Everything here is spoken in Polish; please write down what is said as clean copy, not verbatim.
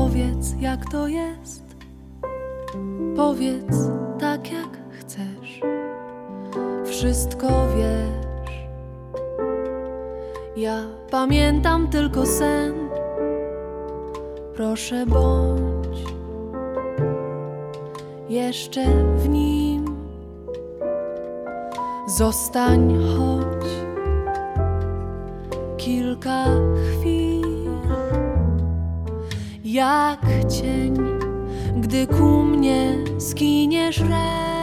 Powiedz, jak to jest. Powiedz tak, jak chcesz. Wszystko wiesz. Ja pamiętam tylko sen. Proszę, bądź jeszcze w nim. Zostań choć kilka chwil, jak cień, gdy ku mnie skiniesz.